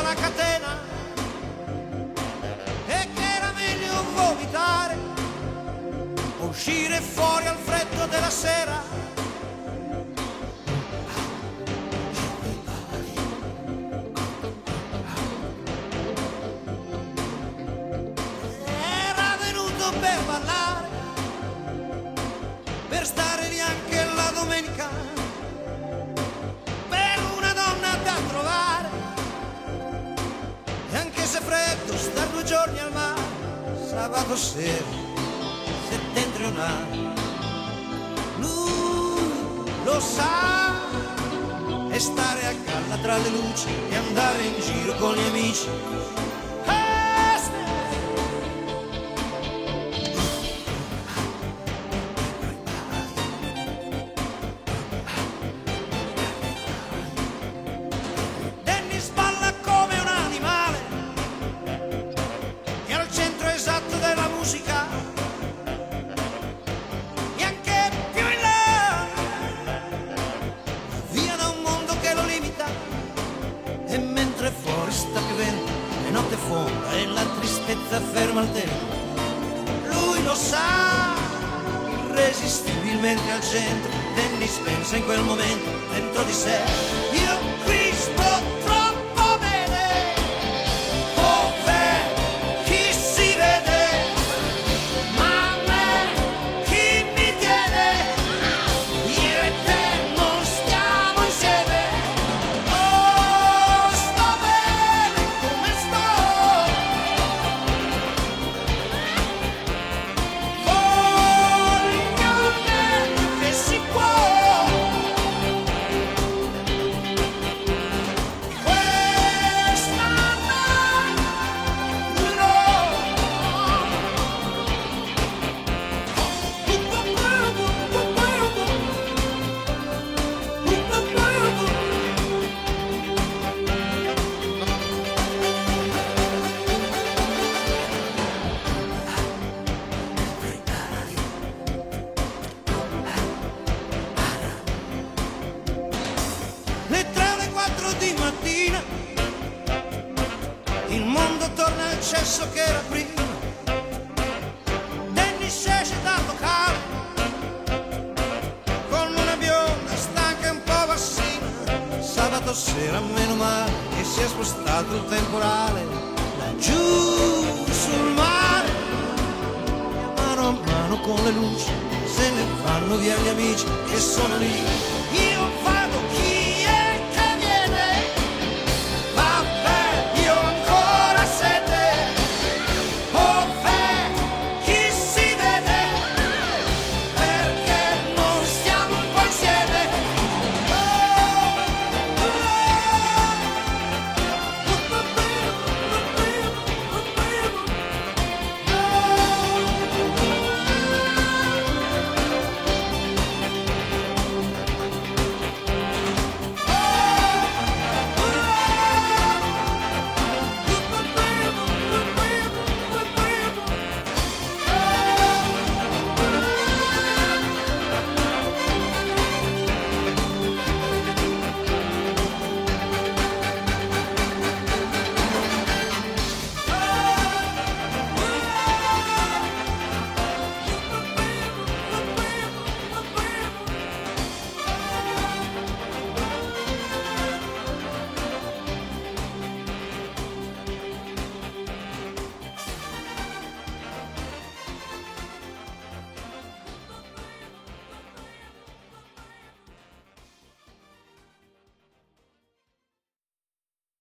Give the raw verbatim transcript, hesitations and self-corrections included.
una catena e che era meglio vomitare, uscire fuori al freddo della sera. Era venuto per ballare, per stare lì anche la domenica, per una donna da trovare, e anche se freddo star due giorni al mare, sabato sera, settentrionale, lui lo sa, e stare a galla tra le luci e andare in giro con gli amici. Ferma il tempo, lui lo sa, irresistibilmente al centro. Dennis pensa in quel momento dentro di sé: io qui sto troppo bene, dov'è chi si vede, ma a me chi mi tiene, io e te non stiamo insieme. Oh, sto bene come sto, di mattina il mondo torna al cesso che era prima. Dennis esce dal locale con una bionda stanca e un po' bassina. Sabato sera meno male che si è spostato il temporale laggiù sul mare, e mano a mano con le luci se ne vanno via gli amici che sono lì.